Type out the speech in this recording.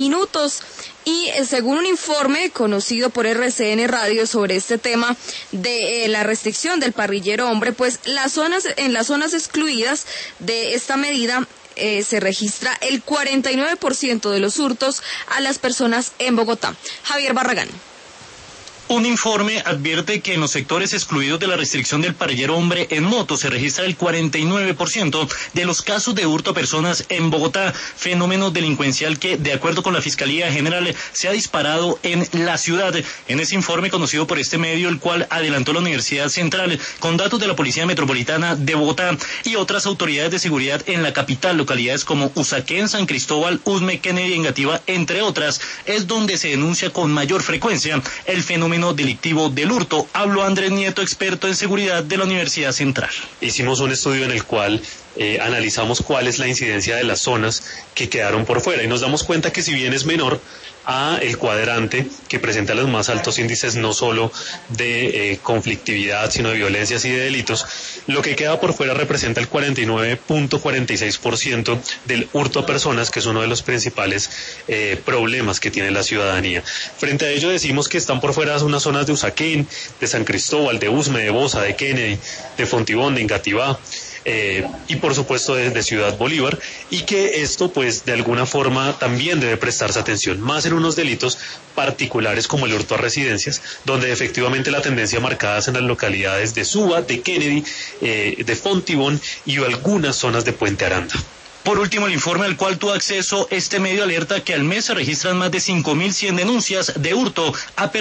minutos. Y según un informe conocido por RCN Radio sobre este tema de la restricción del parrillero hombre, pues en las zonas excluidas de esta medida se registra el 49% de los hurtos a las personas en Bogotá. Javier Barragán. Un informe advierte que en los sectores excluidos de la restricción del parrillero hombre en moto se registra el 49% de los casos de hurto a personas en Bogotá, fenómeno delincuencial que, de acuerdo con la Fiscalía General, se ha disparado en la ciudad. En ese informe conocido por este medio, el cual adelantó la Universidad Central, con datos de la Policía Metropolitana de Bogotá y otras autoridades de seguridad en la capital, localidades como Usaquén, San Cristóbal, Usme, Kennedy, Engativá, entre otras, es donde se denuncia con mayor frecuencia el fenómeno delictivo del hurto. Habló Andrés Nieto, experto en seguridad de la Universidad Central. Hicimos un estudio en el cual analizamos cuál es la incidencia de las zonas que quedaron por fuera y nos damos cuenta que si bien es menor a el cuadrante que presenta los más altos índices no solo de conflictividad sino de violencias y de delitos, lo que queda por fuera representa el 49.46% del hurto a personas, que es uno de los principales problemas que tiene la ciudadanía. Frente a ello decimos que están por fuera unas zonas de Usaquén, de San Cristóbal, de Usme, de Bosa, de Kennedy, de Fontibón, de Engativá, y por supuesto de Ciudad Bolívar, y que esto pues de alguna forma también debe prestarse atención, más en unos delitos particulares como el hurto a residencias, donde efectivamente la tendencia marcada es en las localidades de Suba, de Kennedy, de Fontibón y algunas zonas de Puente Aranda. Por último, el informe al cual tuvo acceso este medio alerta que al mes se registran más de 5.100 denuncias de hurto a personas